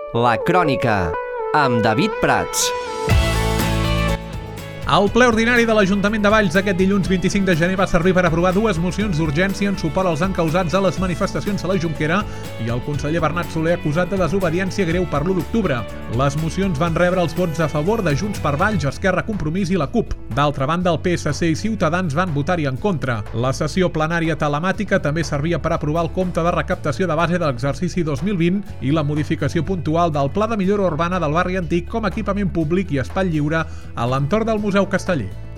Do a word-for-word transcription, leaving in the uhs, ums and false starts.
La Crònica, amb David Prats. El ple ordinari de l'Ajuntament de Valls aquest dilluns vint-i-cinc de gener va servir per aprovar dues mocions d'urgència en suport als encausats a les manifestacions a la Jonquera i el conseller Bernat Soler acusat de desobediència greu per l'u d'octubre. Les mocions van rebre els vots a favor de Junts per Valls, Esquerra, Compromís i la CUP. D'altra banda, el P S C i Ciutadans van votar-hi en contra. La sessió plenària telemàtica també servia per aprovar el compte de recaptació de base de l'exercici dos mil vint i la modificació puntual del Pla de Millora Urbana del barri antic com a equipament públic i espai lliure a l'entorn del Museu Casteller.